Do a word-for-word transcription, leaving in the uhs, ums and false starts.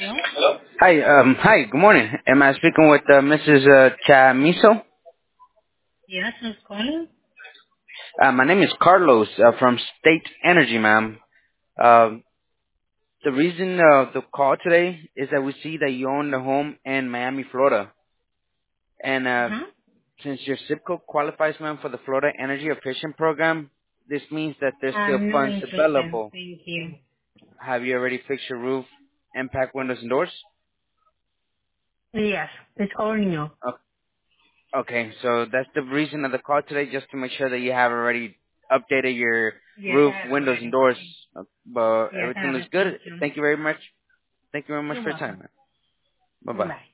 Hello? Hi, um, hi, good morning. Am I speaking with uh, Missus Uh, Chamiso? Yes, who's calling? Uh, my name is Carlos uh, from State Energy, ma'am. Um the reason uh, the call today is that we see that you own the home in Miami, Florida. And uh, Uh-huh. since your zip code qualifies, ma'am, for the Florida Energy Efficient Program, this means that there's still I'm no funds interested. available. Thank you. Have you already fixed your roof, impact windows and doors? Yes, it's all new. Okay, so that's the reason of the call today, just to make sure that you have already updated your Yes, roof, I have windows, and already. doors. Uh, But Yes, I everything have looks it. Thank good. you. Thank you very much. Thank you very much You're for your time, welcome. man. Bye bye. Bye.